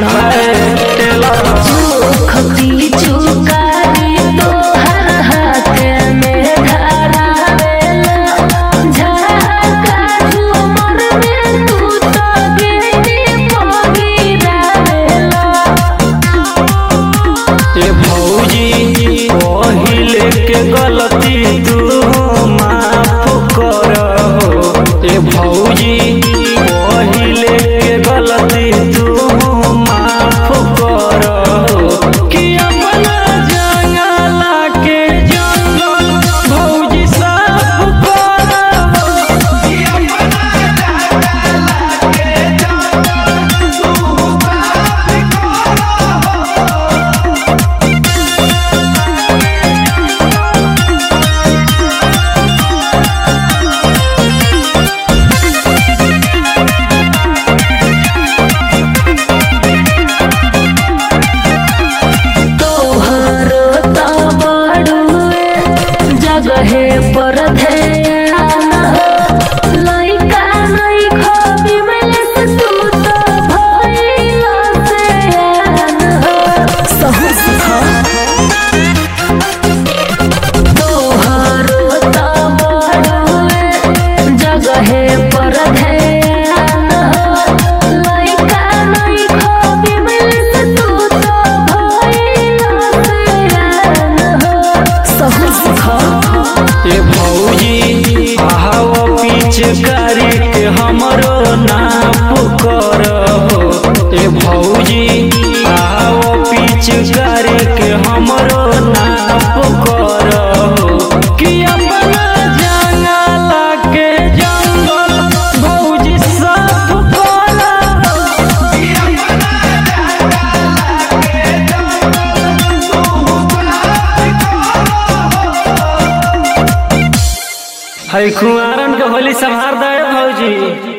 गलती तू माफ कर भौजी पहिले के गलती तू माफ कर कि अपना जंगला के जंगल भौजी साफ कर जगहे पर ध्यान लइका नहीं खोबी में से तू तो भइला से आन सहु सिखा तोहरो त बड़ुए जगहे पर ध्यान लइका नहीं खोबी में से तू तो भइला से आन सहु सिखा भौजी आव पिचकारी के हमरो नाप कर भौजी आव पिचकारी के हमरो नाप कर कि अपना जंगला के जंगल भौजी साफ कर है कुआरन के होली संभार दे भौजी।